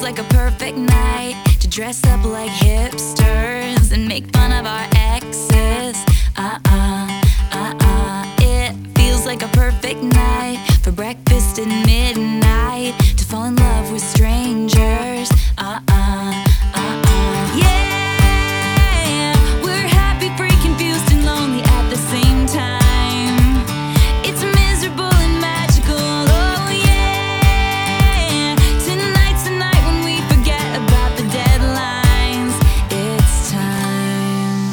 like a perfect night to dress up like hipsters and make fun of our exes. It feels like a perfect night for breakfast at midnight to fall in love with strangers. Yeah, we're happy, free, confused, and lonely at the same time. It's miserable and magical. Oh yeah, tonight's the night when we forget about the deadlines. It's time.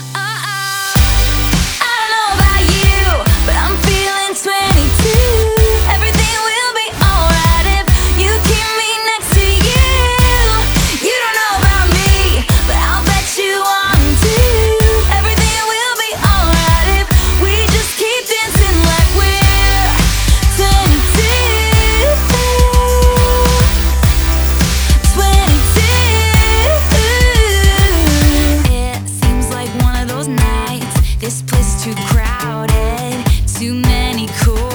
I don't know about you, but I'm feeling 22. Everything will be alright if you keep me next to you. You don't know about me, but I'll bet you want to. Everything will be alright if we just keep dancing like we're 22. 22. It seems like one of those nights. This place is too crowded, too many cool